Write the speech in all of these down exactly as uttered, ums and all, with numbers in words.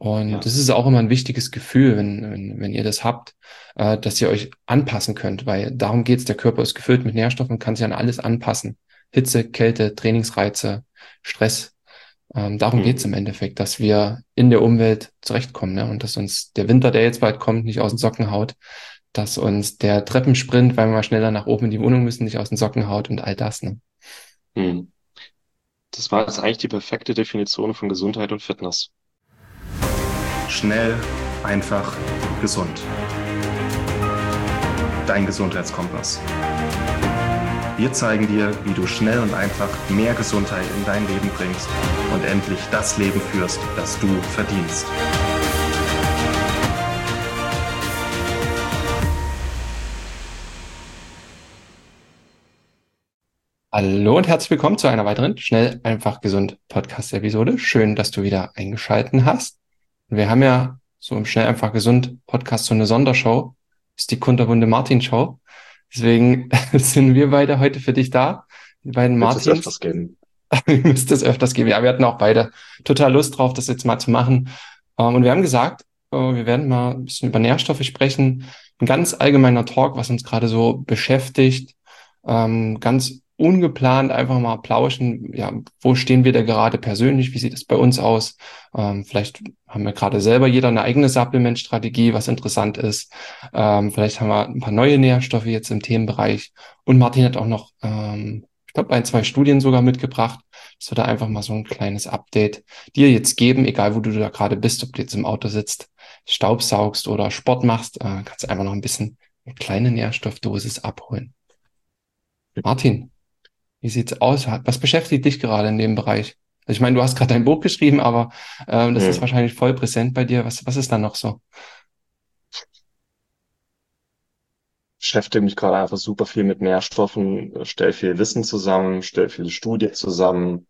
Und Ja. das ist auch immer ein wichtiges Gefühl, wenn, wenn, wenn ihr das habt, äh, dass ihr euch anpassen könnt, weil darum geht's. Der Körper ist gefüllt mit Nährstoffen und kann sich an alles anpassen. Hitze, Kälte, Trainingsreize, Stress. Ähm, darum geht's Mhm. im Endeffekt, dass wir in der Umwelt zurechtkommen, ne? Und dass uns der Winter, der jetzt bald kommt, nicht aus den Socken haut, dass uns der Treppensprint, weil wir mal schneller nach oben in die Wohnung müssen, nicht aus den Socken haut und all das, ne? Mhm. Das war jetzt eigentlich die perfekte Definition von Gesundheit und Fitness. Schnell, einfach, gesund. Dein Gesundheitskompass. Wir zeigen dir, wie du schnell und einfach mehr Gesundheit in dein Leben bringst und endlich das Leben führst, das du verdienst. Hallo und herzlich willkommen zu einer weiteren Schnell, einfach, gesund Podcast-Episode. Schön, dass du wieder eingeschalten hast. Wir haben ja so im Schnell, einfach, gesund Podcast so eine Sondershow. Das ist die Kunterbuntem Martin Show. Deswegen sind wir beide heute für dich da. Die beiden Wird es jetzt Martins. öfters geben? Müsste es öfters geben. Ja, wir hatten auch beide total Lust drauf, das jetzt mal zu machen. Ähm, Und wir haben gesagt, äh, wir werden mal ein bisschen über Nährstoffe sprechen. Ein ganz allgemeiner Talk, was uns gerade so beschäftigt. Ähm, Ganz ungeplant einfach mal plauschen. Ja, wo stehen wir da gerade persönlich? Wie sieht es bei uns aus? Ähm, Vielleicht haben wir gerade selber jeder eine eigene Supplement-Strategie, was interessant ist. Ähm, Vielleicht haben wir ein paar neue Nährstoffe jetzt im Themenbereich. Und Martin hat auch noch, ähm, ich glaube, ein, zwei Studien sogar mitgebracht. Das wird da einfach mal so ein kleines Update dir jetzt geben, egal wo du da gerade bist, ob du jetzt im Auto sitzt, Staubsaugst oder Sport machst, äh, kannst du einfach noch ein bisschen eine kleine Nährstoffdosis abholen. Martin, wie sieht's aus? Was beschäftigt dich gerade in dem Bereich? Also ich meine, du hast gerade dein Buch geschrieben, aber ähm, das ist Mhm. wahrscheinlich voll präsent bei dir. Was, was ist da noch so? Beschäftige mich gerade einfach super viel mit Nährstoffen, stelle viel Wissen zusammen, stelle viele Studien zusammen,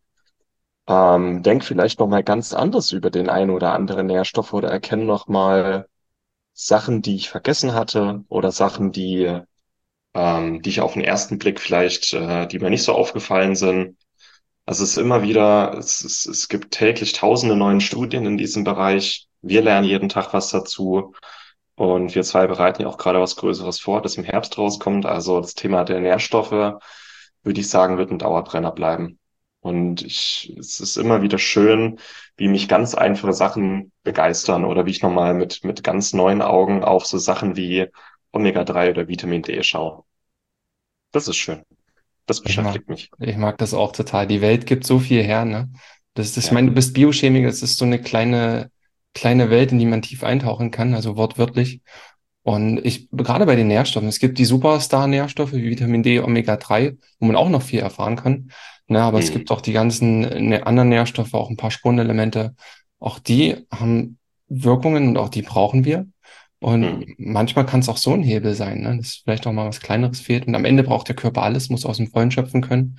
ähm, denk vielleicht noch mal ganz anders über den einen oder anderen Nährstoff oder erkenne noch mal Sachen, die ich vergessen hatte oder Sachen, die, ähm, die ich auf den ersten Blick vielleicht, äh, die mir nicht so aufgefallen sind. Also es ist immer wieder, es, es, es gibt täglich tausende neuen Studien in diesem Bereich. Wir lernen jeden Tag was dazu. Und wir zwei bereiten ja auch gerade was Größeres vor, das im Herbst rauskommt. Also das Thema der Nährstoffe, würde ich sagen, wird ein Dauerbrenner bleiben. Und ich, es ist immer wieder schön, wie mich ganz einfache Sachen begeistern oder wie ich nochmal mit, mit ganz neuen Augen auf so Sachen wie Omega drei oder Vitamin D schaue. Das ist schön. Das Ich mag, beschäftigt mich. ich mag das auch total. Die Welt gibt so viel her, ne? Das ist, ich Ja. meine, du bist Biochemiker, das ist so eine kleine, kleine Welt, in die man tief eintauchen kann, also wortwörtlich. Und ich, gerade bei den Nährstoffen, es gibt die Superstar-Nährstoffe wie Vitamin D, Omega drei, wo man auch noch viel erfahren kann. Ne, aber es Hm. gibt auch die ganzen äh, anderen Nährstoffe, auch ein paar Spurenelemente. Auch die haben Wirkungen und auch die brauchen wir. Und Hm. manchmal kann es auch so ein Hebel sein, ne, dass vielleicht auch mal was Kleineres fehlt. Und am Ende braucht der Körper alles, muss aus dem Vollen schöpfen können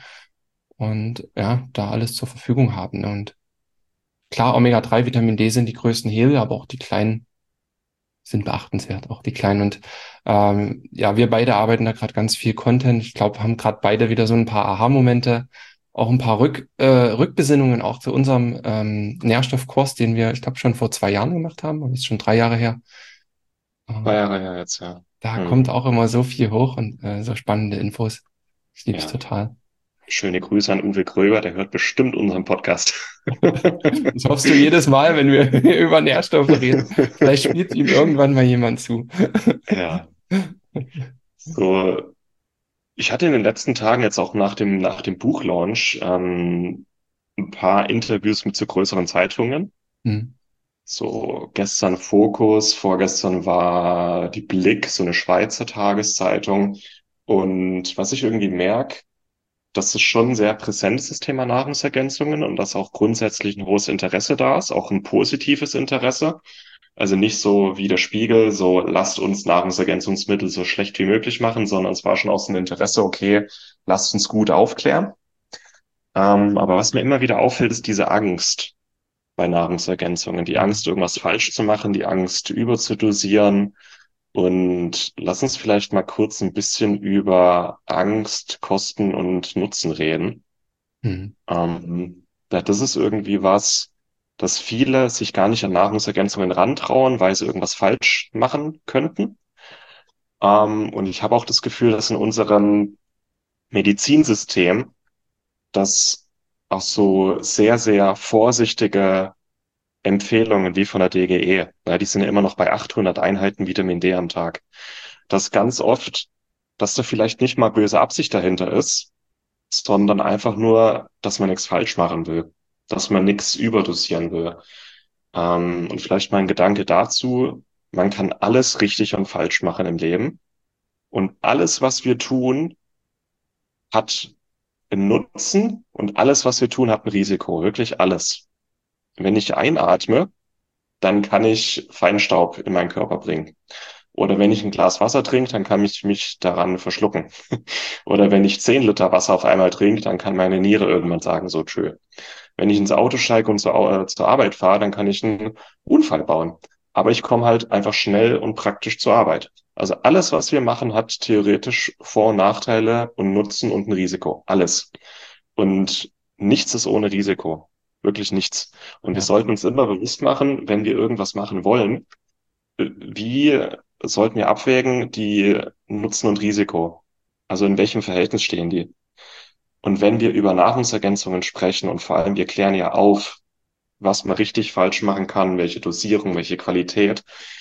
und ja, da alles zur Verfügung haben. Ne? Und klar, Omega drei, Vitamin D sind die größten Hebel, aber auch die kleinen sind beachtenswert, auch die kleinen. Und ähm, ja, wir beide arbeiten da gerade ganz viel Content. Ich glaube, haben gerade beide wieder so ein paar Aha-Momente, auch ein paar Rück, äh, Rückbesinnungen auch zu unserem ähm, Nährstoffkurs, den wir, ich glaube, schon vor zwei Jahren gemacht haben, aber ist schon drei Jahre her. Zwei Ähm, Jahre her jetzt, ja. Da kommt Hm. auch immer so viel hoch und äh, so spannende Infos. Das liebe ich Ja. total. Schöne Grüße an Uwe Gröber, der hört bestimmt unseren Podcast. Das hoffst du jedes Mal, wenn wir über Nährstoffe reden. Vielleicht spielt ihm irgendwann mal jemand zu. Ja, so. Ich hatte in den letzten Tagen jetzt auch nach dem, nach dem Buchlaunch ähm, ein paar Interviews mit so größeren Zeitungen. Hm. So gestern Fokus, vorgestern war die Blick, so eine Schweizer Tageszeitung. Und was ich irgendwie merke, dass es schon sehr präsent ist, das Thema Nahrungsergänzungen und dass auch grundsätzlich ein hohes Interesse da ist, auch ein positives Interesse. Also nicht so wie der Spiegel, so lasst uns Nahrungsergänzungsmittel so schlecht wie möglich machen, sondern es war schon aus dem Interesse, okay, lasst uns gut aufklären. Ähm, aber was mir immer wieder auffällt, ist diese Angst bei Nahrungsergänzungen, die Hm. Angst, irgendwas falsch zu machen, die Angst, überzudosieren. Und lass uns vielleicht mal kurz ein bisschen über Angst, Kosten und Nutzen reden. Hm. Ähm, ja, das ist irgendwie was. dass viele sich gar nicht an Nahrungsergänzungen rantrauen, weil sie irgendwas falsch machen könnten. Ähm, und ich habe auch das Gefühl, dass in unserem Medizinsystem, dass auch so sehr, sehr vorsichtige Empfehlungen wie von der D G E, ja, die sind ja immer noch bei achthundert Einheiten Vitamin D am Tag, dass ganz oft, dass da vielleicht nicht mal böse Absicht dahinter ist, sondern einfach nur, dass man nichts falsch machen will, dass man nichts überdosieren will. Ähm, und vielleicht mein Gedanke dazu, man kann alles richtig und falsch machen im Leben. Und alles, was wir tun, hat einen Nutzen und alles, was wir tun, hat ein Risiko. Wirklich alles. Wenn ich einatme, dann kann ich Feinstaub in meinen Körper bringen. Oder wenn ich ein Glas Wasser trinke, dann kann ich mich daran verschlucken. Oder wenn ich zehn Liter Wasser auf einmal trinke, dann kann meine Niere irgendwann sagen, so tschö. Wenn ich ins Auto steige und zur, Au- äh, zur Arbeit fahre, dann kann ich einen Unfall bauen. Aber ich komme halt einfach schnell und praktisch zur Arbeit. Also alles, was wir machen, hat theoretisch Vor- und Nachteile und Nutzen und ein Risiko. Alles. Und nichts ist ohne Risiko. Wirklich nichts. Und wir Ja, sollten uns immer bewusst machen, wenn wir irgendwas machen wollen, äh, wie sollten wir abwägen, die Nutzen und Risiko? Also in welchem Verhältnis stehen die? Und wenn wir über Nahrungsergänzungen sprechen und vor allem wir klären ja auf, was man richtig falsch machen kann, welche Dosierung, welche Qualität,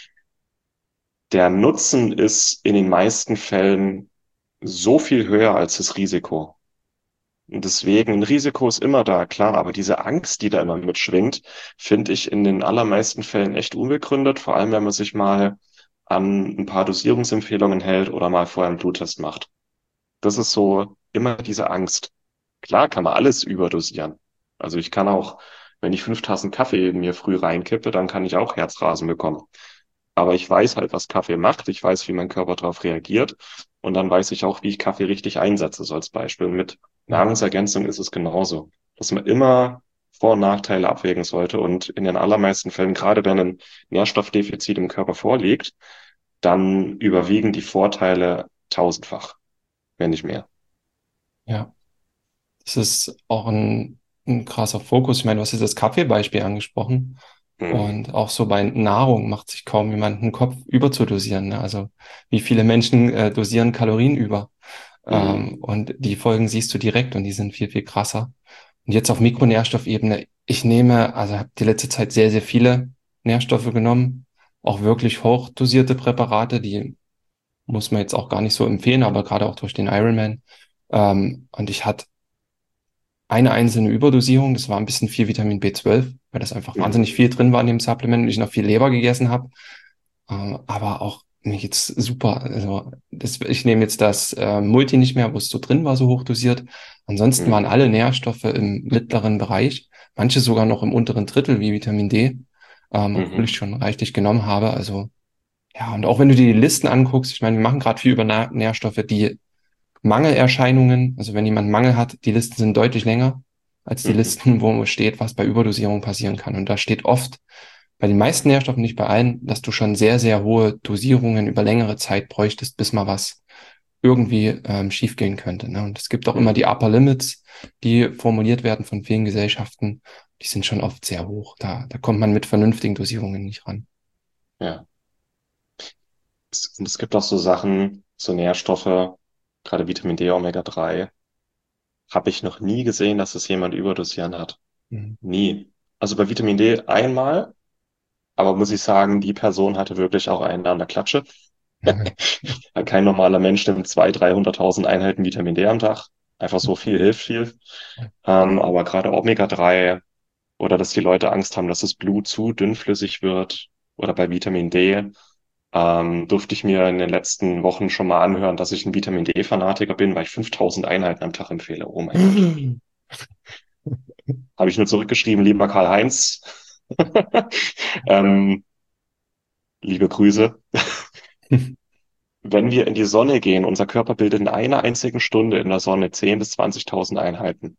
der Nutzen ist in den meisten Fällen so viel höher als das Risiko. Und deswegen, ein Risiko ist immer da, klar, aber diese Angst, die da immer mitschwingt, finde ich in den allermeisten Fällen echt unbegründet, vor allem wenn man sich mal an ein paar Dosierungsempfehlungen hält oder mal vorher einen Bluttest macht. Das ist so immer diese Angst. Klar kann man alles überdosieren. Also ich kann auch, wenn ich fünf Tassen Kaffee in mir früh reinkippe, dann kann ich auch Herzrasen bekommen. Aber ich weiß halt, was Kaffee macht. Ich weiß, wie mein Körper darauf reagiert. Und dann weiß ich auch, wie ich Kaffee richtig einsetze, so als Beispiel. Mit ja, Nahrungsergänzung ist es genauso, dass man immer Vor- und Nachteile abwägen sollte. Und in den allermeisten Fällen, gerade wenn ein Nährstoffdefizit im Körper vorliegt, dann überwiegen die Vorteile tausendfach, wenn nicht mehr. ja. Das ist auch ein, ein krasser Fokus. Ich meine, du hast jetzt das Kaffeebeispiel angesprochen. Mhm. Und auch so bei Nahrung macht sich kaum jemand einen Kopf überzudosieren. Ne? Also wie viele Menschen äh, dosieren Kalorien über? Mhm. Ähm, und die Folgen siehst du direkt und die sind viel, viel krasser. Und jetzt auf Mikronährstoffebene, ich nehme, also habe die letzte Zeit sehr, sehr viele Nährstoffe genommen, auch wirklich hochdosierte Präparate, die muss man jetzt auch gar nicht so empfehlen, aber gerade auch durch den Ironman. Ähm, und ich hatte eine einzelne Überdosierung, das war ein bisschen viel Vitamin B zwölf, weil das einfach wahnsinnig Mhm. viel drin war in dem Supplement und ich noch viel Leber gegessen habe. Ähm, aber auch mir geht's super. Also das, ich nehme jetzt das äh, Multi nicht mehr, wo es so drin war, so hochdosiert. Ansonsten waren Mhm. alle Nährstoffe im mittleren Bereich, manche sogar noch im unteren Drittel wie Vitamin D, ähm, obwohl ich Mhm. schon reichlich genommen habe. Also ja, und auch wenn du dir die Listen anguckst, ich meine, wir machen gerade viel über Na Nährstoffe, die Mangelerscheinungen, also wenn jemand Mangel hat, die Listen sind deutlich länger als die Mhm. Listen, wo steht, was bei Überdosierung passieren kann. Und da steht oft, bei den meisten Nährstoffen, nicht bei allen, dass du schon sehr, sehr hohe Dosierungen über längere Zeit bräuchtest, bis mal was irgendwie ähm, schiefgehen könnte. Ne? Und es gibt auch immer die Mhm. Upper Limits, die formuliert werden von vielen Gesellschaften. Die sind schon oft sehr hoch. Da, da kommt man mit vernünftigen Dosierungen nicht ran. Ja. Es, und es gibt auch so Sachen, so Nährstoffe, gerade Vitamin D, Omega drei, habe ich noch nie gesehen, dass es jemand überdosieren hat. Mhm. Nie. Also bei Vitamin D einmal, aber muss ich sagen, die Person hatte wirklich auch einen an der Klatsche. Kein normaler Mensch nimmt zweihunderttausend, dreihunderttausend Einheiten Vitamin D am Tag. Einfach so viel hilft viel. Ähm, aber gerade Omega drei oder dass die Leute Angst haben, dass das Blut zu dünnflüssig wird oder bei Vitamin D, ähm, durfte ich mir in den letzten Wochen schon mal anhören, dass ich ein Vitamin D-Fanatiker bin, weil ich fünftausend Einheiten am Tag empfehle. Oh mein Gott. Habe ich nur zurückgeschrieben, lieber Karl-Heinz. ähm, liebe Grüße. Wenn wir in die Sonne gehen, unser Körper bildet in einer einzigen Stunde in der Sonne zehntausend bis zwanzigtausend Einheiten.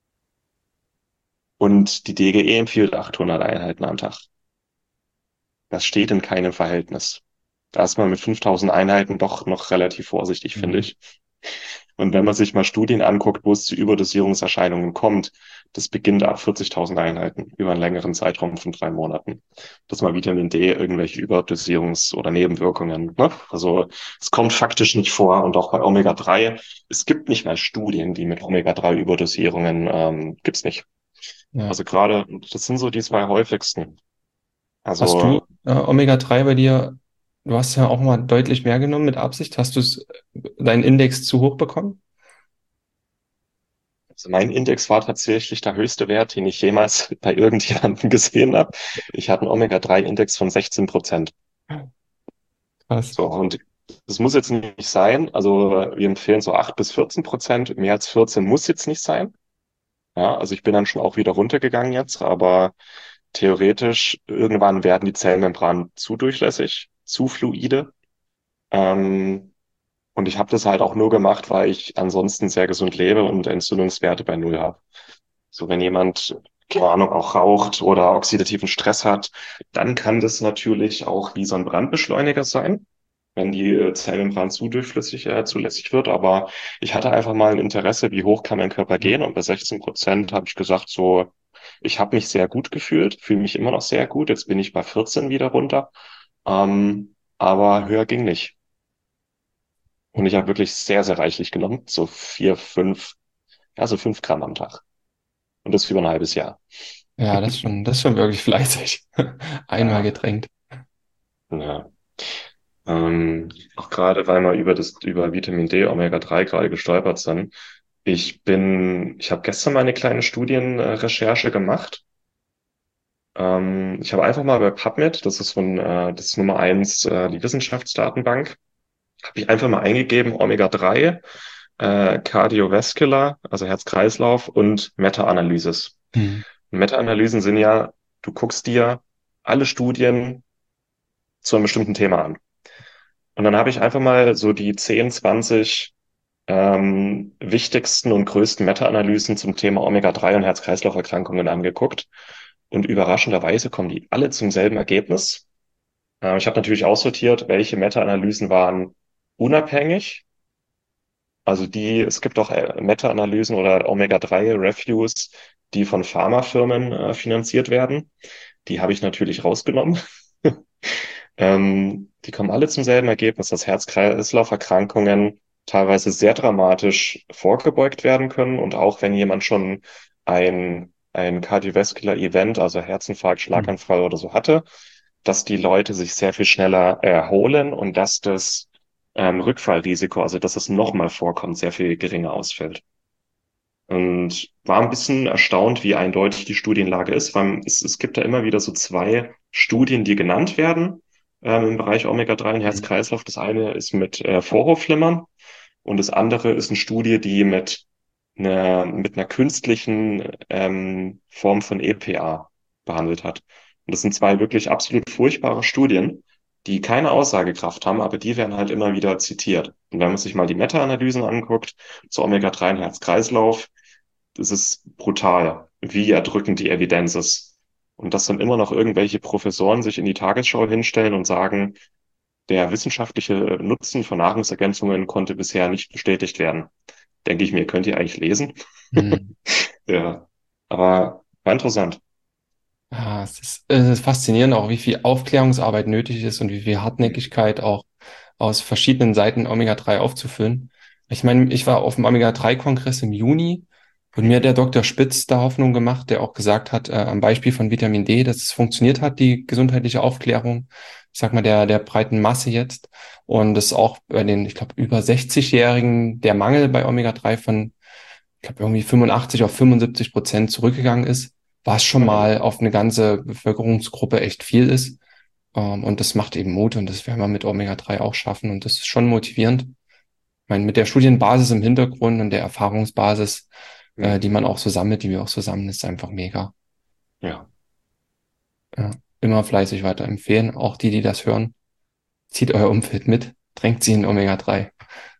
Und die D G E empfiehlt achthundert Einheiten am Tag. Das steht in keinem Verhältnis. Da ist man mit fünftausend Einheiten doch noch relativ vorsichtig, finde Mhm. ich. Und wenn man sich mal Studien anguckt, wo es zu Überdosierungserscheinungen kommt, das beginnt ab vierzigtausend Einheiten über einen längeren Zeitraum von drei Monaten. Das ist mal Vitamin D, irgendwelche Überdosierungs- oder Nebenwirkungen. Ne? Also es kommt faktisch nicht vor. Und auch bei Omega drei, es gibt nicht mal Studien, die mit Omega drei Überdosierungen, ähm, gibt's nicht. Ja. Also gerade, das sind so die zwei häufigsten. Hast du Also äh, Omega drei bei dir, du hast ja auch mal deutlich mehr genommen mit Absicht. Hast du es, deinen Index zu hoch bekommen? Also mein Index war tatsächlich der höchste Wert, den ich jemals bei irgendjemandem gesehen habe. Ich hatte einen Omega drei Index von sechzehn Prozent. Krass. So, und das muss jetzt nicht sein. Also wir empfehlen so acht bis vierzehn Prozent. Mehr als vierzehn muss jetzt nicht sein. Ja, also ich bin dann schon auch wieder runtergegangen jetzt, aber theoretisch irgendwann werden die Zellmembranen zu durchlässig, zu fluide. Ähm, und ich habe das halt auch nur gemacht, weil ich ansonsten sehr gesund lebe und Entzündungswerte bei Null habe. So, wenn jemand, keine Ahnung, auch raucht oder oxidativen Stress hat, dann kann das natürlich auch wie so ein Brandbeschleuniger sein, wenn die äh, Zellmembran zu durchflüssig, äh, zulässig wird. Aber ich hatte einfach mal ein Interesse, wie hoch kann mein Körper gehen? Und bei sechzehn Prozent habe ich gesagt, so, ich habe mich sehr gut gefühlt, fühle mich immer noch sehr gut. Jetzt bin ich bei vierzehn wieder runter. Ähm, aber höher ging nicht. Und ich habe wirklich sehr, sehr reichlich genommen. So vier, fünf, ja, so fünf Gramm am Tag. Und das über ein halbes Jahr. Ja, das ist schon, das ist schon wirklich fleißig. Einmal Ja, getränkt. ja. Ähm, auch gerade, weil wir über das, über Vitamin D, Omega drei gerade gestolpert sind. Ich bin, ich habe gestern mal eine kleine Studienrecherche gemacht. Ähm, ich habe einfach mal bei PubMed, das ist von, äh, das ist Nummer eins, äh, die Wissenschaftsdatenbank, habe ich einfach mal eingegeben, Omega drei, äh, Cardiovascular, also Herz-Kreislauf und Meta-Analysis. Hm. Meta-Analysen sind ja, du guckst dir alle Studien zu einem bestimmten Thema an. Und dann habe ich einfach mal so die zehn, zwanzig ähm, wichtigsten und größten Meta-Analysen zum Thema Omega drei und Herz-Kreislauf-Erkrankungen angeguckt. Und überraschenderweise kommen die alle zum selben Ergebnis. Äh, ich habe natürlich aussortiert, welche Meta-Analysen waren unabhängig. Also die, es gibt auch äh, Meta-Analysen oder Omega drei Reviews, die von Pharmafirmen äh, finanziert werden. Die habe ich natürlich rausgenommen. Ähm, die kommen alle zum selben Ergebnis, dass Herz-Kreislauf-Erkrankungen teilweise sehr dramatisch vorgebeugt werden können. Und auch wenn jemand schon ein, ein Cardiovascular Event, also Herzinfarkt, Hm. Schlaganfall oder so hatte, dass die Leute sich sehr viel schneller erholen und dass das ähm, Rückfallrisiko, also dass es nochmal vorkommt, sehr viel geringer ausfällt. Und war ein bisschen erstaunt, wie eindeutig die Studienlage ist, weil es, es gibt da immer wieder so zwei Studien, die genannt werden ähm, im Bereich Omega drei und Hm. Herz-Kreislauf. Das eine ist mit äh, Vorhofflimmern und das andere ist eine Studie, die mit einer, mit einer künstlichen ähm, Form von E P A behandelt hat. Und das sind zwei wirklich absolut furchtbare Studien, die keine Aussagekraft haben, aber die werden halt immer wieder zitiert. Und wenn man sich mal die Meta-Analysen anguckt zu Omega drei und Herz-Kreislauf, das ist brutal, wie erdrückend die Evidenz ist. Und dass dann immer noch irgendwelche Professoren sich in die Tagesschau hinstellen und sagen, der wissenschaftliche Nutzen von Nahrungsergänzungen konnte bisher nicht bestätigt werden. Denke ich mir, könnt ihr eigentlich lesen? Hm. Ja, aber war interessant. Ja, es ist, es ist faszinierend auch, wie viel Aufklärungsarbeit nötig ist und wie viel Mhm. Hartnäckigkeit auch aus verschiedenen Seiten Omega drei aufzufüllen. Ich meine, ich war auf dem Omega drei Kongress im Juni und mir hat der Doktor Spitz da Hoffnung gemacht, der auch gesagt hat, äh, am Beispiel von Vitamin D, dass es funktioniert hat, die gesundheitliche Aufklärung, ich sag mal, der, der breiten Masse jetzt. Und das auch bei den, ich glaube, über sechzig-Jährigen der Mangel bei Omega drei von, ich glaube, irgendwie fünfundachtzig auf fünfundsiebzig Prozent zurückgegangen ist, was schon Mhm. mal auf eine ganze Bevölkerungsgruppe echt viel ist. Ähm, und das macht eben Mut und das werden wir mit Omega drei auch schaffen. Und das ist schon motivierend. Ich meine, mit der Studienbasis im Hintergrund und der Erfahrungsbasis, äh, Mhm. die man auch so sammelt, die wir auch so sammeln, ist einfach mega. Ja, Ja. Immer fleißig weiterempfehlen. Auch die, die das hören, zieht euer Umfeld mit, drängt sie in Omega drei.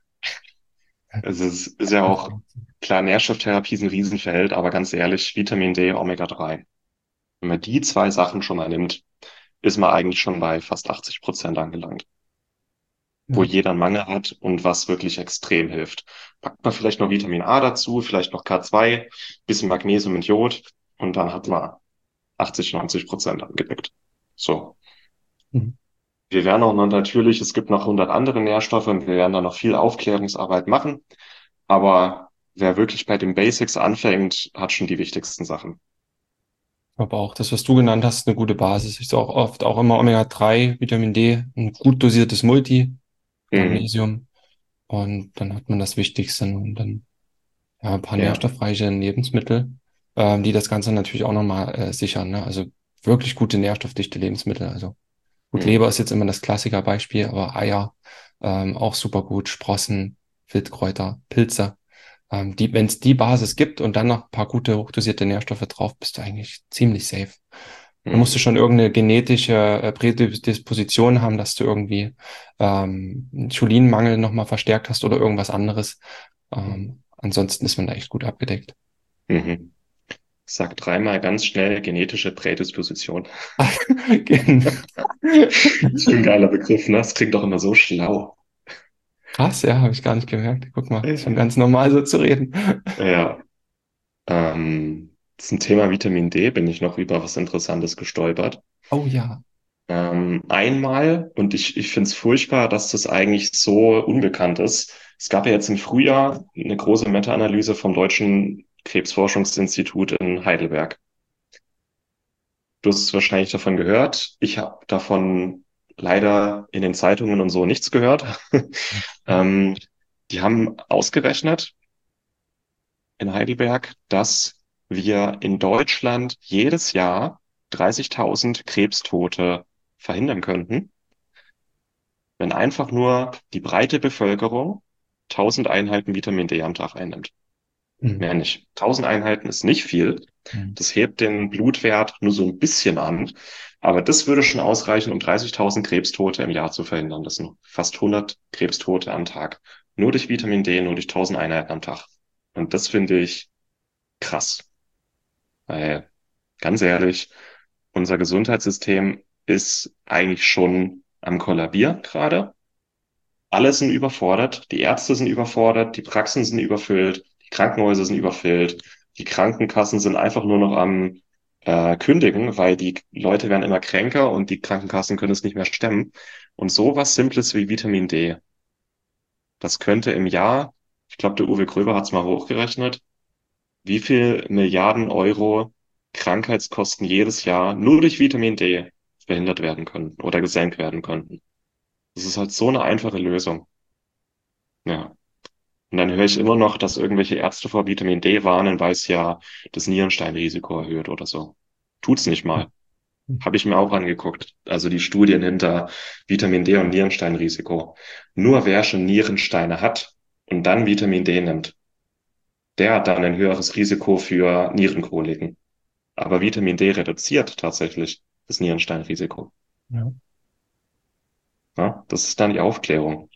es ist, ist ja auch, klar, Nährstofftherapie ist ein Riesenfeld, aber ganz ehrlich, Vitamin D, Omega drei. Wenn man die zwei Sachen schon mal nimmt, ist man eigentlich schon bei fast achtzig Prozent angelangt. wo Ja. jeder einen Mangel hat und was wirklich extrem hilft. Packt man vielleicht noch Vitamin A dazu, vielleicht noch K zwei, bisschen Magnesium und Jod und dann hat man achtzig, neunzig Prozent abgedeckt. So. Mhm. Wir werden auch noch natürlich, es gibt noch hundert andere Nährstoffe und wir werden da noch viel Aufklärungsarbeit machen. Aber wer wirklich bei den Basics anfängt, hat schon die wichtigsten Sachen. Aber auch das, was du genannt hast, ist eine gute Basis. Ich sage auch oft auch immer Omega drei, Vitamin D, ein gut dosiertes Multi, Mhm. Magnesium und dann hat man das Wichtigste und dann ja, ein paar Ja. nährstoffreiche Lebensmittel, ähm, die das Ganze natürlich auch nochmal äh, sichern. Ne? Also wirklich gute nährstoffdichte Lebensmittel. Also gut, Mhm. Leber ist jetzt immer das Klassikerbeispiel, aber Eier ähm, auch super gut, Sprossen, Wildkräuter, Pilze. Ähm, die, wenn es die Basis gibt und dann noch ein paar gute, hochdosierte Nährstoffe drauf, bist du eigentlich ziemlich safe. Dann musst du Mhm. schon irgendeine genetische äh, Prädisposition haben, dass du irgendwie ähm, einen Cholinmangel nochmal verstärkt hast oder irgendwas anderes. Ähm, ansonsten ist man da echt gut abgedeckt. Mhm. Sag dreimal ganz schnell genetische Prädisposition. Genau. Das ist ein geiler Begriff, ne? Das klingt doch immer so schlau. Krass, ja, habe ich gar nicht gemerkt. Guck mal, ist schon Ja. ganz normal so zu reden. Ja. Ähm, zum Thema Vitamin D bin ich noch über was Interessantes gestolpert. Oh ja. Ähm, einmal, und ich, ich finde es furchtbar, dass das eigentlich so unbekannt ist. Es gab ja jetzt im Frühjahr eine große Meta-Analyse vom Deutschen Krebsforschungsinstitut in Heidelberg. Du hast wahrscheinlich davon gehört. Ich habe davon leider in den Zeitungen und so nichts gehört. Ähm, die haben ausgerechnet in Heidelberg, dass wir in Deutschland jedes Jahr dreißigtausend Krebstote verhindern könnten, wenn einfach nur die breite Bevölkerung tausend Einheiten Vitamin D am Tag einnimmt. Hm. Mehr nicht. tausend Einheiten ist nicht viel. Hm. Das hebt den Blutwert nur so ein bisschen an. Aber das würde schon ausreichen, um dreißigtausend Krebstote im Jahr zu verhindern. Das sind fast hundert Krebstote am Tag. Nur durch Vitamin D, nur durch tausend Einheiten am Tag. Und das finde ich krass. Weil, ganz ehrlich, unser Gesundheitssystem ist eigentlich schon am Kollabieren gerade. Alle sind überfordert, die Ärzte sind überfordert, die Praxen sind überfüllt, die Krankenhäuser sind überfüllt, die Krankenkassen sind einfach nur noch am äh, kündigen, weil die Leute werden immer kränker und die Krankenkassen können es nicht mehr stemmen. Und sowas Simples wie Vitamin D, das könnte im Jahr, ich glaube, der Uwe Gröber hat es mal hochgerechnet, wie viel Milliarden Euro Krankheitskosten jedes Jahr nur durch Vitamin D verhindert werden können oder gesenkt werden könnten. Das ist halt so eine einfache Lösung. Ja. Und dann höre ich immer noch, dass irgendwelche Ärzte vor Vitamin D warnen, weil es ja das Nierensteinrisiko erhöht oder so. Tut's nicht mal. Habe ich mir auch angeguckt. Also die Studien hinter Vitamin D und Nierensteinrisiko. Nur wer schon Nierensteine hat und dann Vitamin D nimmt, der hat dann ein höheres Risiko für Nierenkoliken. Aber Vitamin D reduziert tatsächlich das Nierensteinrisiko. Ja. Ja, das ist dann die Aufklärung.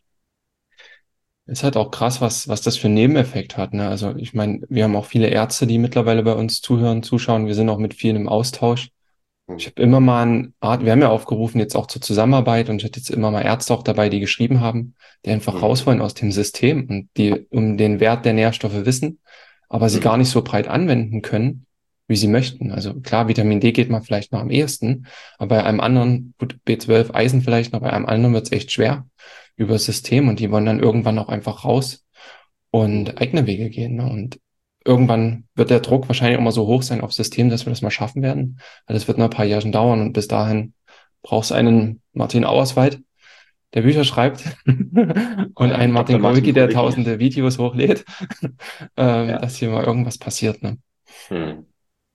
Ist halt auch krass, was, was das für einen Nebeneffekt hat, ne? Also ich meine, wir haben auch viele Ärzte, die mittlerweile bei uns zuhören, zuschauen. Wir sind auch mit vielen im Austausch. Ich habe immer mal eine Art, wir haben ja aufgerufen jetzt auch zur Zusammenarbeit und ich hatte jetzt immer mal Ärzte auch dabei, die geschrieben haben, die einfach raus Mhm. wollen aus dem System und die um den Wert der Nährstoffe wissen, aber sie gar Mhm. nicht so breit anwenden können, wie sie möchten. Also klar, Vitamin D geht man vielleicht noch am ehesten, aber bei einem anderen, gut, B zwölf, Eisen vielleicht noch, bei einem anderen wird es echt schwer über das System und die wollen dann irgendwann auch einfach raus und Mhm. eigene Wege gehen. Ne? Und irgendwann wird der Druck wahrscheinlich auch mal so hoch sein aufs System, dass wir das mal schaffen werden. Weil das wird noch ein paar Jahre dauern und bis dahin brauchst du einen Martin Auerswald, der Bücher schreibt und einen Ein Martin Doktor Martin Kulki, der Kulicki. tausende Videos hochlädt, ähm, Ja. dass hier mal irgendwas passiert. Ne? Hm.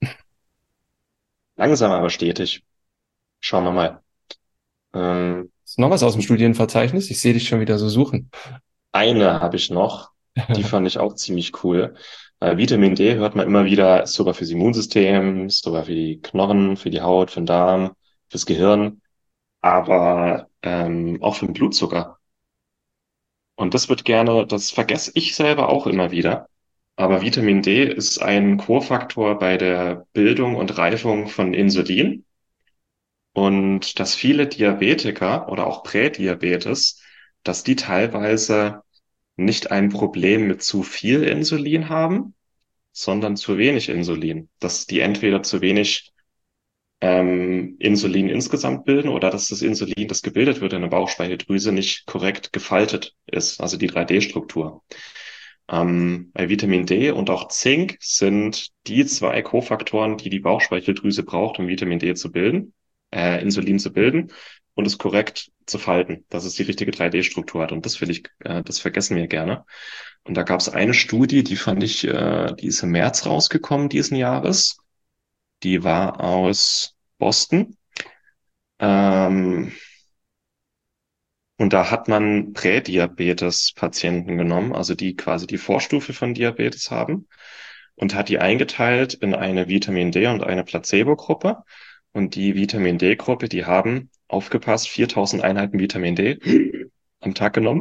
Langsam aber stetig. Schauen wir mal. Ähm, Ist noch was aus dem Studienverzeichnis? Ich sehe dich schon wieder so suchen. eine habe ich noch. Die fand ich auch ziemlich cool. Äh, Vitamin D hört man immer wieder, ist sogar fürs Immunsystem, ist sogar für die Knochen, für die Haut, für den Darm, fürs Gehirn, aber ähm, auch für den Blutzucker. Und das wird gerne, das vergesse ich selber auch immer wieder. Aber Vitamin D ist ein Kofaktor bei der Bildung und Reifung von Insulin. Und dass viele Diabetiker oder auch Prädiabetes dass die teilweise nicht ein Problem mit zu viel Insulin haben, sondern zu wenig Insulin. Dass die entweder zu wenig ähm, Insulin insgesamt bilden oder dass das Insulin, das gebildet wird in der Bauchspeicheldrüse, nicht korrekt gefaltet ist, also die drei D-Struktur. Ähm, bei Vitamin D und auch Zink sind die zwei Kofaktoren, die die Bauchspeicheldrüse braucht, um Vitamin D zu bilden, äh, Insulin zu bilden und es korrekt zu falten, dass es die richtige drei D-Struktur hat. Und das will ich, äh, das vergessen wir gerne. Und da gab es eine Studie, die fand ich, äh, die ist im März rausgekommen diesen Jahres. Die war aus Boston. Ähm, und da hat man Prädiabetes-Patienten genommen, also die quasi die Vorstufe von Diabetes haben, und hat die eingeteilt in eine Vitamin D und eine Placebo-Gruppe. Und die Vitamin D-Gruppe, die haben, aufgepasst, viertausend Einheiten Vitamin D am Tag genommen,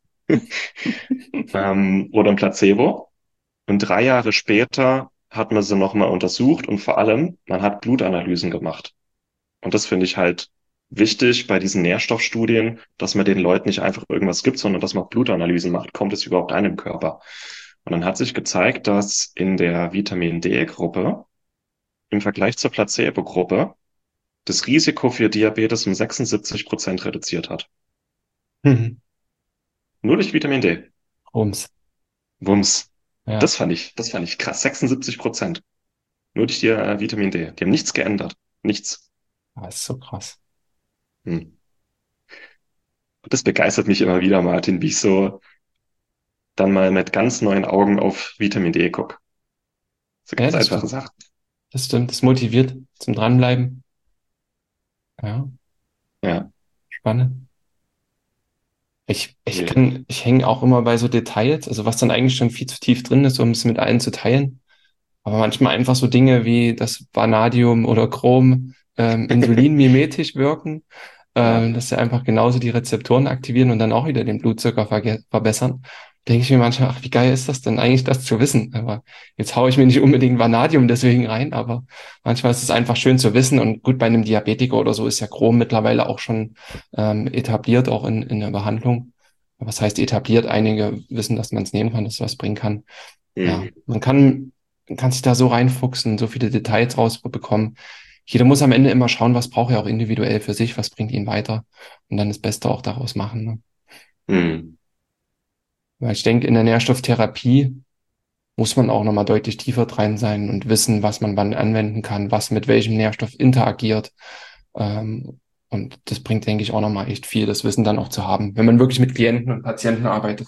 ähm, oder ein Placebo. Und drei Jahre später hat man sie nochmal untersucht und vor allem, man hat Blutanalysen gemacht. Und das finde ich halt wichtig bei diesen Nährstoffstudien, dass man den Leuten nicht einfach irgendwas gibt, sondern dass man auch Blutanalysen macht. Kommt es überhaupt an im Körper? Und dann hat sich gezeigt, dass in der Vitamin D-Gruppe im Vergleich zur Placebo-Gruppe das Risiko für Diabetes um sechsundsiebzig Prozent reduziert hat. Mhm. Nur durch Vitamin D. Rums. Wumms. Ja, Das fand ich, das fand ich krass. sechsundsiebzig Prozent. Nur durch die äh, Vitamin D. Die haben nichts geändert. Nichts. das ist so krass. Hm. Das begeistert mich immer wieder, Martin, wie ich so dann mal mit ganz neuen Augen auf Vitamin D gucke. So Ja, ganz das einfache stimmt. Sachen. Das stimmt. Das motiviert zum Dranbleiben. Ja, Ja, spannend. Ich, ich nee. kann, ich hänge auch immer bei so Details, also was dann eigentlich schon viel zu tief drin ist, um es mit allen zu teilen. Aber manchmal einfach so Dinge wie das Vanadium oder Chrom ähm, insulinmimetisch wirken, Ja. ähm, dass sie einfach genauso die Rezeptoren aktivieren und dann auch wieder den Blutzucker verge- verbessern. Denke ich mir manchmal, ach, wie geil ist das denn eigentlich, das zu wissen? Aber jetzt haue ich mir nicht unbedingt Vanadium deswegen rein, aber manchmal ist es einfach schön zu wissen. Und gut, bei einem Diabetiker oder so ist ja Chrom mittlerweile auch schon ähm, etabliert, auch in, in der Behandlung. Was heißt etabliert? Einige wissen, dass man es nehmen kann, dass es was bringen kann. Ja, Hm. man kann, man kann sich da so reinfuchsen, so viele Details rausbekommen. Jeder muss am Ende immer schauen, was braucht er auch individuell für sich, was bringt ihn weiter und dann das Beste auch daraus machen. Ne? Hm. Weil ich denke, in der Nährstofftherapie muss man auch nochmal deutlich tiefer drin sein und wissen, was man wann anwenden kann, was mit welchem Nährstoff interagiert. Ähm, und das bringt, denke ich, auch nochmal echt viel, das Wissen dann auch zu haben, wenn man wirklich mit Klienten und Patienten arbeitet.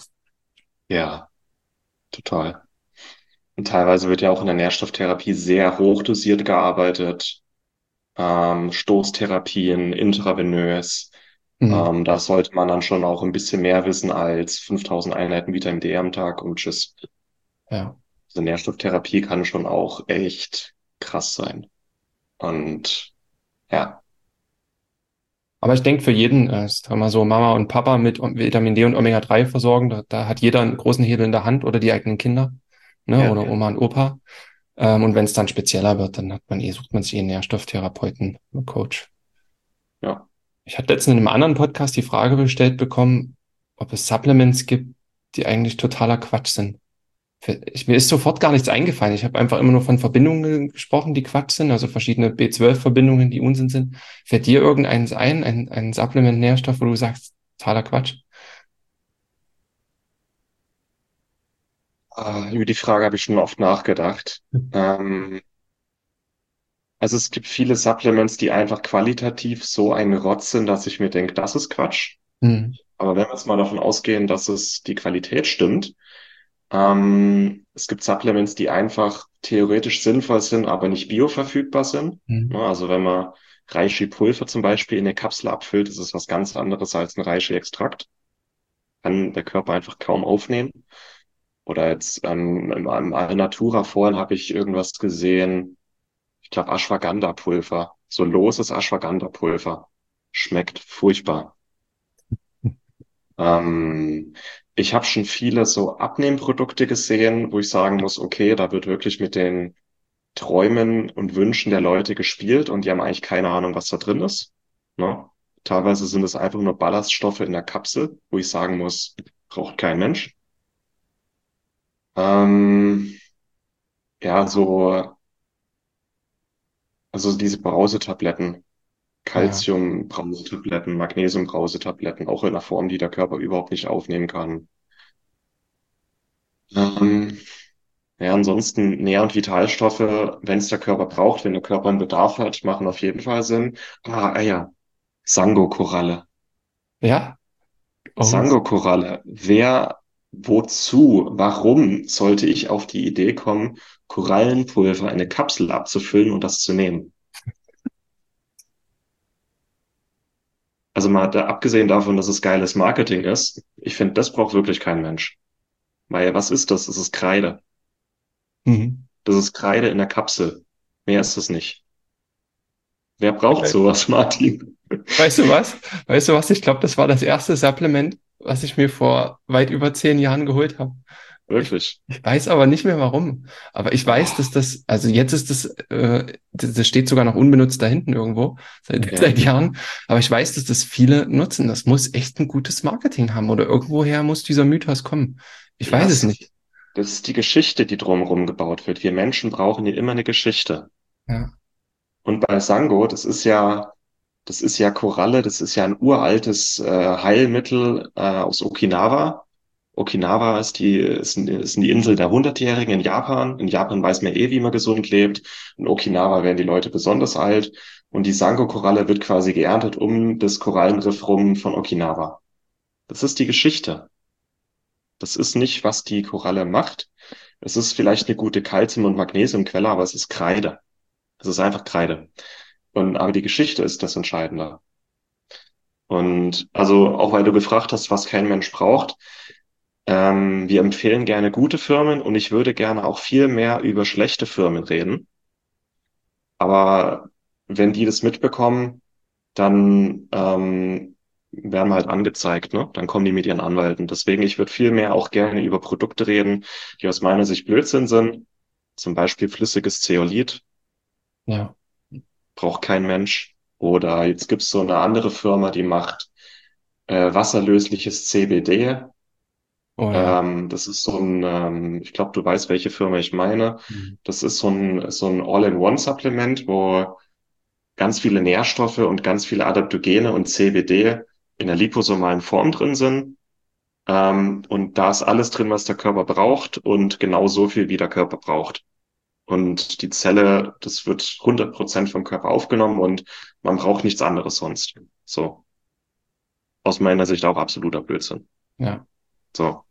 Ja, total. Und teilweise wird ja auch in der Nährstofftherapie sehr hochdosiert gearbeitet. Ähm, Stoßtherapien, intravenös. Mhm. Ähm, da sollte man dann schon auch ein bisschen mehr wissen als fünftausend Einheiten Vitamin D am Tag und tschüss. Ja. Also Nährstofftherapie kann schon auch echt krass sein. Und ja, Aber ich denke, für jeden, äh, sagen wir mal so, Mama und Papa mit Vitamin D und Omega drei versorgen, da, da hat jeder einen großen Hebel in der Hand oder die eigenen Kinder, ne, ja, oder Oma und Opa. Ähm, und wenn es dann spezieller wird, dann hat man eh, sucht man sich eh einen Nährstofftherapeuten, einen Coach. ja. Ich hatte letztens in einem anderen Podcast die Frage gestellt bekommen, ob es Supplements gibt, die eigentlich totaler Quatsch sind. Für- Ich, mir ist sofort gar nichts eingefallen. Ich habe einfach immer nur von Verbindungen gesprochen, die Quatsch sind, also verschiedene B zwölf Verbindungen, die Unsinn sind. Fällt dir irgendeins ein, ein, ein Supplement-Nährstoff, wo du sagst, totaler Quatsch? Ah, über die Frage habe ich schon oft nachgedacht. Ähm, also es gibt viele Supplements, die einfach qualitativ so ein Rotz sind, dass ich mir denke, das ist Quatsch. Hm, Aber wenn wir jetzt mal davon ausgehen, dass es die Qualität stimmt, ähm, es gibt Supplements, die einfach theoretisch sinnvoll sind, aber nicht bioverfügbar sind. hm, Ne, also wenn man Reishi-Pulver zum Beispiel in eine Kapsel abfüllt, ist es was ganz anderes als ein Reishi-Extrakt. Kann der Körper einfach kaum aufnehmen. Oder jetzt ähm, im, im Alnatura vorhin habe ich irgendwas gesehen, ich glaube Ashwagandha-Pulver, so loses Ashwagandha-Pulver. Schmeckt furchtbar. Ähm, ich habe schon viele so Abnehmprodukte gesehen, wo ich sagen muss, okay, da wird wirklich mit den Träumen und Wünschen der Leute gespielt und die haben eigentlich keine Ahnung, was da drin ist. Ne? Teilweise sind es einfach nur Ballaststoffe in der Kapsel, wo ich sagen muss, braucht kein Mensch. Ähm, ja, so, also diese Brausetabletten, Ja, Calcium-Brausetabletten, Magnesium-Brausetabletten, auch in einer Form, die der Körper überhaupt nicht aufnehmen kann. Ähm, ja, ansonsten Nähr- und Vitalstoffe, wenn es der Körper braucht, wenn der Körper einen Bedarf hat, machen auf jeden Fall Sinn. Ah, Eier. Sango-Koralle. ja, oh, Sango-Koralle. Wer, wozu, warum sollte ich auf die Idee kommen, Korallenpulver in eine Kapsel abzufüllen und das zu nehmen? Also mal da, abgesehen davon, dass es geiles Marketing ist, ich finde, das braucht wirklich kein Mensch. Weil was ist das? Das ist Kreide. mhm. Das ist Kreide in der Kapsel. Mehr ist es nicht. Wer braucht sowas, Martin? Weißt du was? Weißt du was? Ich glaube, das war das erste Supplement, was ich mir vor weit über zehn Jahren geholt habe. Ich, Wirklich. ich weiß aber nicht mehr warum. Aber ich weiß, dass Oh, das, also jetzt ist das, äh, das, das steht sogar noch unbenutzt da hinten irgendwo, seit, ja. seit Jahren. Aber ich weiß, dass das viele nutzen. Das muss echt ein gutes Marketing haben oder irgendwoher muss dieser Mythos kommen. Ich Ja, weiß es es, nicht. das ist die Geschichte, die drumherum gebaut wird. Wir Menschen brauchen hier immer eine Geschichte. Ja, Und bei Sango, das ist ja, das ist ja Koralle, das ist ja ein uraltes äh, Heilmittel äh, aus Okinawa. Okinawa ist die, ist, ein- ist die Insel der Hundertjährigen in Japan. In Japan weiß man eh, wie man gesund lebt. In Okinawa werden die Leute besonders alt. Und die Sango-Koralle wird quasi geerntet um das Korallenriff rum von Okinawa. Das ist die Geschichte. Das ist nicht, was die Koralle macht. Es ist vielleicht eine gute Calcium- und Magnesiumquelle, aber es ist Kreide. Es ist einfach Kreide. Und, aber die Geschichte ist das Entscheidende. Und also auch weil du gefragt hast, was kein Mensch braucht, ähm, wir empfehlen gerne gute Firmen und ich würde gerne auch viel mehr über schlechte Firmen reden. Aber wenn die das mitbekommen, dann ähm, werden wir halt angezeigt, ne? Dann kommen die mit ihren Anwälten. Deswegen, ich würde viel mehr auch gerne über Produkte reden, die aus meiner Sicht Blödsinn sind. Zum Beispiel flüssiges Zeolit, ja, braucht kein Mensch. Oder jetzt gibt's so eine andere Firma, die macht äh, wasserlösliches C B D. oh ja. Ähm, das ist so ein, ähm, ich glaube, du weißt, welche Firma ich meine. Mhm. Das ist so ein, so ein All-in-One-Supplement, wo ganz viele Nährstoffe und ganz viele Adaptogene und C B D in der liposomalen Form drin sind. Ähm, und da ist alles drin, was der Körper braucht und genau so viel, wie der Körper braucht. Und die Zelle, das wird hundert Prozent vom Körper aufgenommen und man braucht nichts anderes sonst. So, aus meiner Sicht auch absoluter Blödsinn. Ja, So,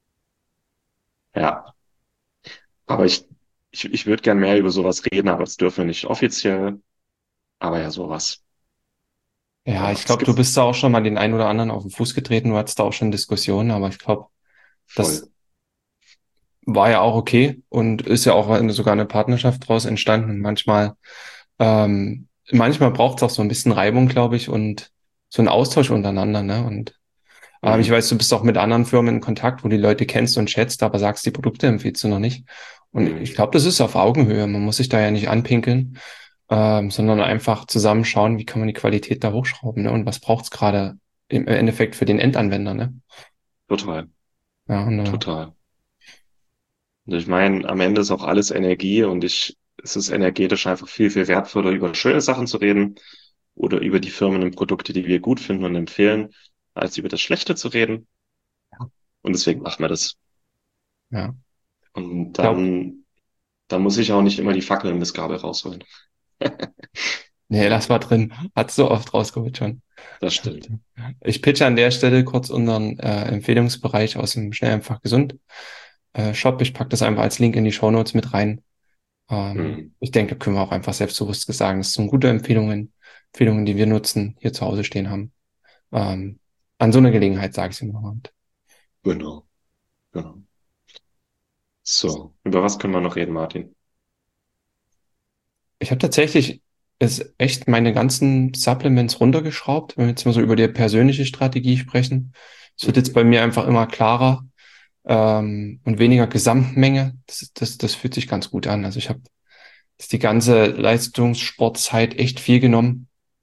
ja. Aber ich, ich, ich würde gern mehr über sowas reden, aber das dürfen wir nicht offiziell. Aber ja, sowas. ja, Ja, ich es glaube, du gibt bist da auch schon mal den einen oder anderen auf den Fuß getreten. Du hattest da auch schon Diskussionen, aber ich glaube, voll. das war ja auch okay und ist ja auch eine- sogar eine Partnerschaft daraus entstanden. Und manchmal, ähm, manchmal braucht es auch so ein bisschen Reibung, glaube ich, und so einen Austausch untereinander, ne? Und aber ich Mhm. weiß, du bist auch mit anderen Firmen in Kontakt, wo die Leute kennst und schätzt, aber sagst, die Produkte empfiehlst du noch nicht. Und ich Mhm. glaube, das ist auf Augenhöhe. Man muss sich da ja nicht anpinkeln, ähm, sondern einfach zusammen schauen, wie kann man die Qualität da hochschrauben, ne? Und was braucht's gerade im Endeffekt für den Endanwender, ne? Total, Ja, und, äh, total. Und ich meine, am Ende ist auch alles Energie und ich, es ist energetisch einfach viel, viel wertvoller, über schöne Sachen zu reden oder über die Firmen und Produkte, die wir gut finden und empfehlen, als über das Schlechte zu reden. Und deswegen machen wir das. ja. Und Ich glaube, dann, dann muss ich auch nicht immer die Fackel und das Gabel rausholen. nee, Ja, lass mal drin. Hat so oft rausgeholt schon. das stimmt. Ich pitche an der Stelle kurz unseren äh, Empfehlungsbereich aus dem Schnell einfach gesund äh, Shop. Ich packe das einfach als Link in die Shownotes mit rein. Ähm, Mhm. ich denke, da können wir auch einfach selbstbewusst sagen, das sind gute Empfehlungen, Empfehlungen, die wir nutzen, hier zu Hause stehen haben. Ähm, an so einer Gelegenheit sage ich es immer. Und Genau, genau. So, über was können wir noch reden, Martin? ich habe tatsächlich ist echt meine ganzen Supplements runtergeschraubt, wenn wir jetzt mal so über die persönliche Strategie sprechen. Es wird jetzt Mhm. bei mir einfach immer klarer ähm, und weniger Gesamtmenge. Das, das, das fühlt sich ganz gut an. Also ich habe jetzt die ganze Leistungssportzeit echt viel genommen.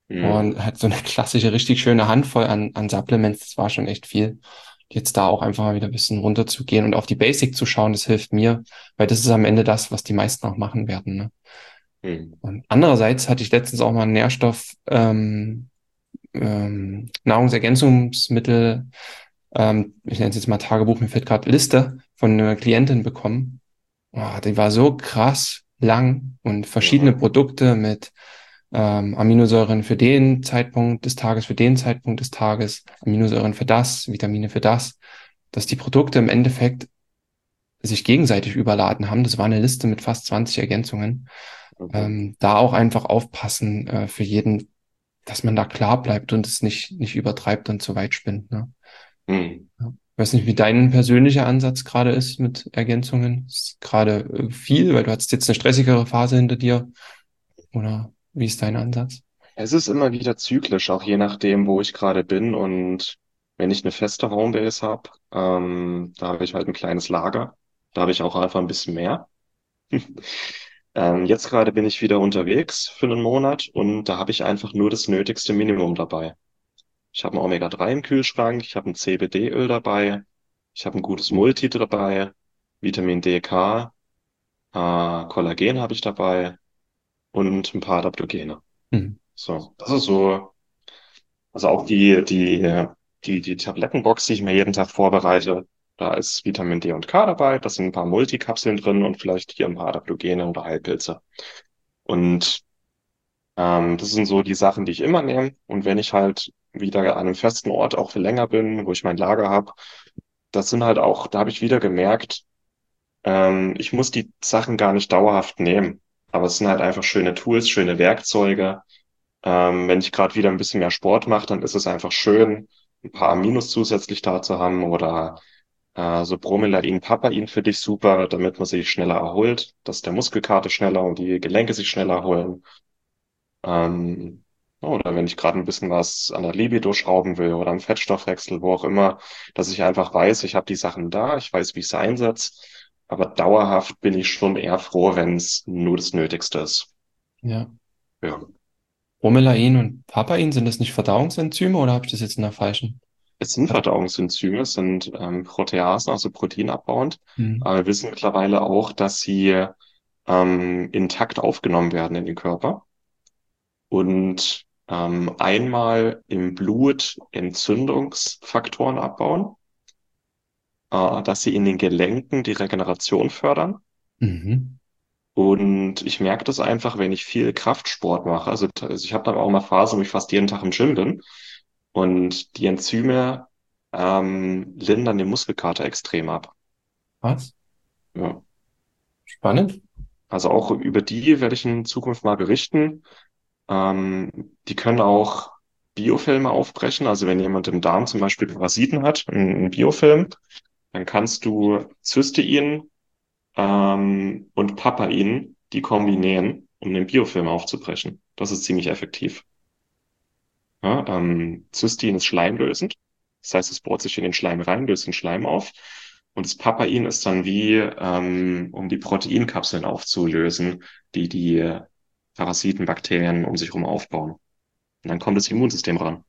Mhm. und hat so eine klassische, richtig schöne Handvoll an, an Supplements. Das war schon echt viel. Jetzt da auch einfach mal wieder ein bisschen runterzugehen und auf die Basic zu schauen, das hilft mir, weil das ist am Ende das, was die meisten auch machen werden, ne? Mhm. Und andererseits hatte ich letztens auch mal einen Nährstoff, ähm, ähm, Nahrungsergänzungsmittel, ähm, ich nenne es jetzt mal Tagebuch, mir fällt gerade Liste von einer Klientin bekommen. Oh, die war so krass lang und verschiedene Mhm. Produkte mit ähm, Aminosäuren für den Zeitpunkt des Tages, für den Zeitpunkt des Tages, Aminosäuren für das, Vitamine für das, dass die Produkte im Endeffekt sich gegenseitig überladen haben. Das war eine Liste mit fast zwanzig Ergänzungen. Mhm. Ähm, da auch einfach aufpassen äh, für jeden, dass man da klar bleibt und es nicht, nicht übertreibt und zu weit spinnt. Ne? Mhm. Ja. Ich weiß nicht, wie dein persönlicher Ansatz gerade ist mit Ergänzungen. Ist gerade äh, viel, weil du hattest jetzt eine stressigere Phase hinter dir. Oder wie ist dein Ansatz? Es ist immer wieder zyklisch, auch je nachdem, wo ich gerade bin. Und wenn ich eine feste Homebase habe, ähm, da habe ich halt ein kleines Lager. Da habe ich auch einfach ein bisschen mehr. Ähm, jetzt gerade bin ich wieder unterwegs für einen Monat und da habe ich einfach nur das nötigste Minimum dabei. Ich habe ein Omega drei im Kühlschrank, ich habe ein C B D-Öl dabei, ich habe ein gutes Multi dabei, Vitamin D, K, äh, Kollagen habe ich dabei und ein paar Adaptogene. Hm. So, das ist so, also auch die, die, die, die Tablettenbox, die ich mir jeden Tag vorbereite, da ist Vitamin D und K dabei, da sind ein paar Multikapseln drin und vielleicht hier ein paar Adaptogene oder Heilpilze. Und ähm, das sind so die Sachen, die ich immer nehme. Und wenn ich halt wieder an einem festen Ort auch für länger bin, wo ich mein Lager habe, das sind halt auch, da habe ich wieder gemerkt, ähm, ich muss die Sachen gar nicht dauerhaft nehmen. Aber es sind halt einfach schöne Tools, schöne Werkzeuge. Ähm, wenn ich gerade wieder ein bisschen mehr Sport mache, dann ist es einfach schön, ein paar Aminos zusätzlich da zu haben oder äh, so Bromelain, Papain für dich super, damit man sich schneller erholt, dass der Muskelkater schneller und die Gelenke sich schneller erholen. Ähm, oder wenn ich gerade ein bisschen was an der Libido schrauben will oder am Fettstoffwechsel, wo auch immer, dass ich einfach weiß, ich habe die Sachen da, ich weiß, wie ich sie einsetze. Aber dauerhaft bin ich schon eher froh, wenn es nur das Nötigste ist. Ja. Ja. Bromelain und Papain, sind das nicht Verdauungsenzyme oder habe ich das jetzt in der falschen? Es sind Also, Verdauungsenzyme, es sind ähm, Proteasen, also proteinabbauend. hm. Aber wir wissen mittlerweile auch, dass sie ähm, intakt aufgenommen werden in den Körper und ähm, einmal im Blut Entzündungsfaktoren abbauen, äh, dass sie in den Gelenken die Regeneration fördern. Mhm. Und ich merke das einfach, wenn ich viel Kraftsport mache. Also, t- also ich habe dann auch mal Phasen, wo ich fast jeden Tag im Gym bin. Und die Enzyme ähm, lindern den Muskelkater extrem ab. Was? Ja. Spannend. Also auch über die werde ich in Zukunft mal berichten. Ähm, die können auch Biofilme aufbrechen. Also wenn jemand im Darm zum Beispiel Parasiten hat, ein Biofilm, dann kannst du Cystein ähm, und Papain, die kombinieren, um den Biofilm aufzubrechen. Das ist ziemlich effektiv. Ja, ähm, Cystein ist schleimlösend. Das heißt, es bohrt sich in den Schleim rein, löst den Schleim auf. Und das Papain ist dann wie, ähm, um die Proteinkapseln aufzulösen, die die Parasiten, Bakterien um sich herum aufbauen. Und dann kommt das Immunsystem ran.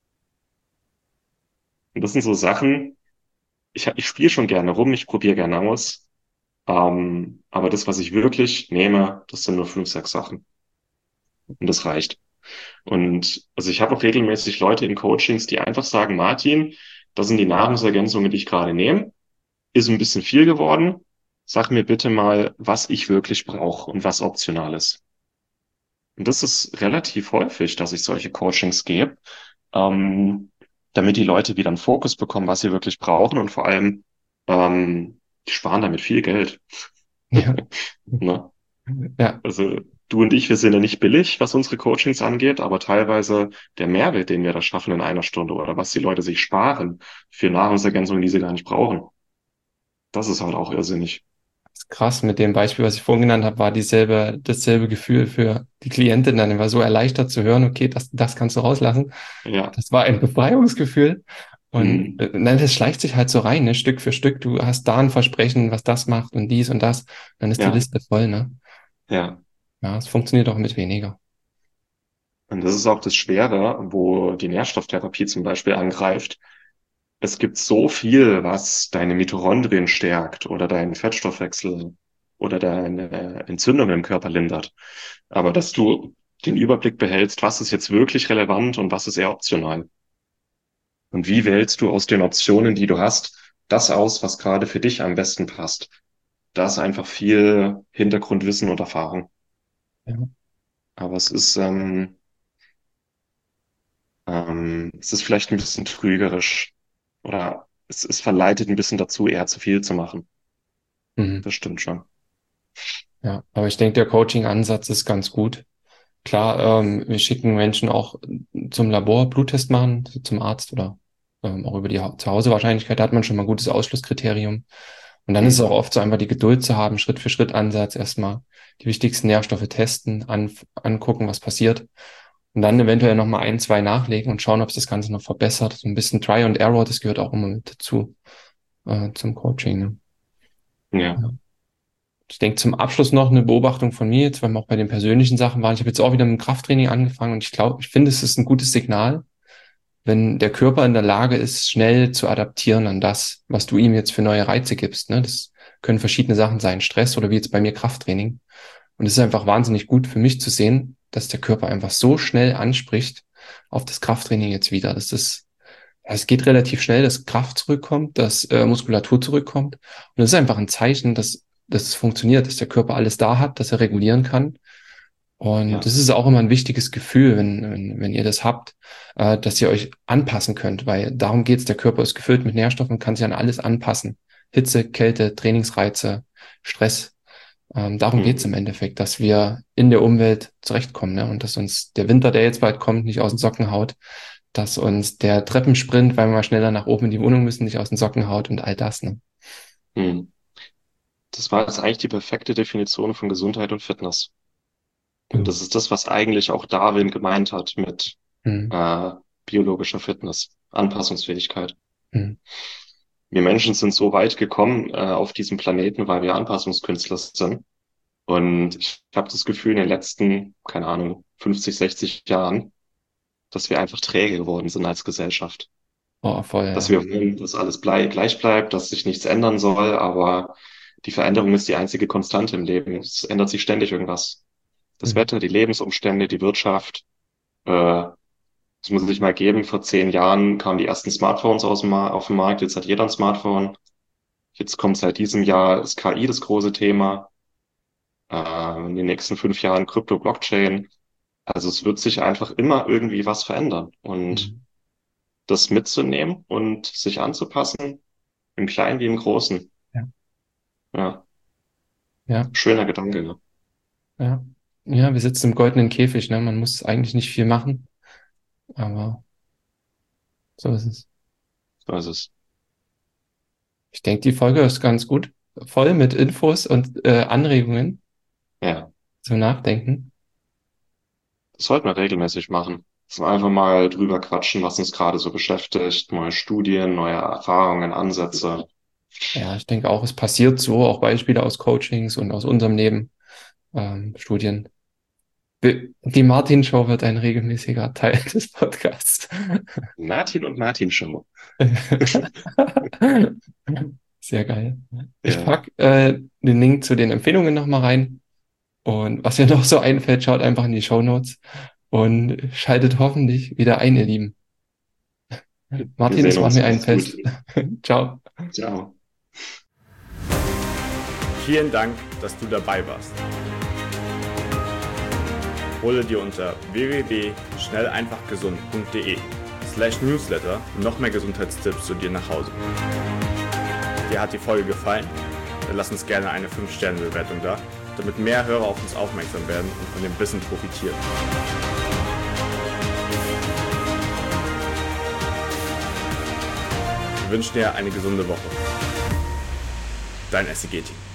Und das sind so Sachen, ich, ich spiele schon gerne rum, ich probiere gerne aus. Ähm, aber das, was ich wirklich nehme, das sind nur fünf, sechs Sachen. Und das reicht. Und also ich habe auch regelmäßig Leute in Coachings, die einfach sagen, Martin, das sind die Nahrungsergänzungen, die ich gerade nehme. Ist ein bisschen viel geworden. Sag mir bitte mal, was ich wirklich brauche und was optional ist. Und das ist relativ häufig, dass ich solche Coachings gebe, ähm, damit die Leute wieder einen Fokus bekommen, was sie wirklich brauchen und vor allem, ähm, die sparen damit viel Geld. Ja. Ne? Ja. Also du und ich, wir sind ja nicht billig, was unsere Coachings angeht, aber teilweise der Mehrwert, den wir da schaffen in einer Stunde oder was die Leute sich sparen für Nahrungsergänzungen, die sie gar nicht brauchen, das ist halt auch irrsinnig. Das ist krass. Mit dem Beispiel, was ich vorhin genannt habe, war dieselbe, dasselbe Gefühl für die Klientin. Dann war so erleichtert zu hören, okay, das, das kannst du rauslassen. Ja. Das war ein Befreiungsgefühl. Und Mhm. äh, nein, das schleicht sich halt so rein, ne? Stück für Stück. Du hast da ein Versprechen, was das macht und dies und das. Dann ist die Ja. Liste voll, ne? Ja. Ja, es funktioniert auch mit weniger. Und das ist auch das Schwere, wo die Nährstofftherapie zum Beispiel angreift. Es gibt so viel, was deine Mitochondrien stärkt oder deinen Fettstoffwechsel oder deine Entzündung im Körper lindert. Aber dass du den Überblick behältst, was ist jetzt wirklich relevant und was ist eher optional. Und wie wählst du aus den Optionen, die du hast, das aus, was gerade für dich am besten passt? Da ist einfach viel Hintergrundwissen und Erfahrung. Ja. Aber es ist, ähm, ähm, es ist vielleicht ein bisschen trügerisch oder es, es verleitet ein bisschen dazu, eher zu viel zu machen. Mhm. Das stimmt schon. Ja, aber ich denke, der Coaching-Ansatz ist ganz gut. Klar, ähm, wir schicken Menschen auch zum Labor Bluttest machen, zum Arzt oder ähm, auch über die Ha- Zuhause-Wahrscheinlichkeit, da hat man schon mal ein gutes Ausschlusskriterium. Und dann ist es Hm. auch oft so einfach die Geduld zu haben, Schritt für Schritt Ansatz, erstmal die wichtigsten Nährstoffe testen, an, angucken, was passiert. Und dann eventuell nochmal ein, zwei nachlegen und schauen, ob es das Ganze noch verbessert. So ein bisschen Try and Error, das gehört auch immer mit dazu, äh, zum Coaching. Ne? Ja. Ja. Ich denke, zum Abschluss noch eine Beobachtung von mir jetzt, weil wir auch bei den persönlichen Sachen waren. Ich habe jetzt auch wieder mit dem Krafttraining angefangen und ich glaube, ich finde, es ist ein gutes Signal, wenn der Körper in der Lage ist, schnell zu adaptieren an das, was du ihm jetzt für neue Reize gibst. Ne? Das können verschiedene Sachen sein, Stress oder wie jetzt bei mir Krafttraining. Und es ist einfach wahnsinnig gut für mich zu sehen, dass der Körper einfach so schnell anspricht auf das Krafttraining jetzt wieder. Das ist, ja, es geht relativ schnell, dass Kraft zurückkommt, dass äh, Muskulatur zurückkommt. Und das ist einfach ein Zeichen, dass, dass es funktioniert, dass der Körper alles da hat, dass er regulieren kann. Und Ja. das ist auch immer ein wichtiges Gefühl, wenn, wenn, wenn ihr das habt, äh, dass ihr euch anpassen könnt, weil darum geht's. Der Körper ist gefüllt mit Nährstoffen und kann sich an alles anpassen. Hitze, Kälte, Trainingsreize, Stress. Ähm, darum geht's Hm. im Endeffekt, dass wir in der Umwelt zurechtkommen, ne? Und dass uns der Winter, der jetzt bald kommt, nicht aus den Socken haut, dass uns der Treppensprint, weil wir mal schneller nach oben in die Wohnung müssen, nicht aus den Socken haut und all das, ne? Hm. Das war jetzt eigentlich die perfekte Definition von Gesundheit und Fitness. Und Jo. das ist das, was eigentlich auch Darwin gemeint hat mit Hm, äh, biologischer Fitness, Anpassungsfähigkeit. hm, Wir Menschen sind so weit gekommen äh, auf diesem Planeten, weil wir Anpassungskünstler sind. Und ich habe das Gefühl, in den letzten, keine Ahnung, fünfzig, sechzig Jahren, dass wir einfach träge geworden sind als Gesellschaft. oh, voll, Dass ja. wir wollen, dass alles blei gleich bleibt, dass sich nichts ändern soll, aber die Veränderung ist die einzige Konstante im Leben. Es ändert sich ständig irgendwas. Das Hm, Wetter, die Lebensumstände, die Wirtschaft. Äh, Das muss sich mal geben. Vor zehn Jahren kamen die ersten Smartphones aus dem Ma auf den Markt. Jetzt hat jeder ein Smartphone. Jetzt kommt seit diesem Jahr ist K I das große Thema. Äh, in den nächsten fünf Jahren Krypto, Blockchain. Also es wird sich einfach immer irgendwie was verändern. Und hm. das mitzunehmen und sich anzupassen, im Kleinen wie im Großen. Ja, Ja, ja, schöner Gedanke, ne? ja. Ja, wir sitzen im goldenen Käfig, ne? Man muss eigentlich nicht viel machen, aber so ist es. So ist es. Ich denke, die Folge ist ganz gut, voll mit Infos und äh, Anregungen Ja, zum Nachdenken. das sollten wir regelmäßig machen. Dass wir einfach mal drüber quatschen, was uns gerade so beschäftigt, neue Studien, neue Erfahrungen, Ansätze. Ja, ich denke auch, es passiert so, auch Beispiele aus Coachings und aus unserem Leben, ähm, Studien. Wir- Die Martin-Show wird ein regelmäßiger Teil des Podcasts. Martin und Martin Show. Sehr geil. Ich Ja, pack äh, den Link zu den Empfehlungen nochmal rein. Und was mir noch so einfällt, schaut einfach in die Shownotes und schaltet hoffentlich wieder ein, ihr Lieben. wir Martin, sehen es war uns. mir ein Macht's gut. Fest. Ciao. Ciao. Vielen Dank, dass du dabei warst. Hole dir unter w w w punkt schnell einfach gesund punkt de slash newsletter noch mehr Gesundheitstipps zu dir nach Hause. Dir hat die Folge gefallen? Dann lass uns gerne eine fünf Sterne Bewertung da, damit mehr Hörer auf uns aufmerksam werden und von dem Wissen profitieren. Wir wünschen dir eine gesunde Woche. Dein S C G-Team.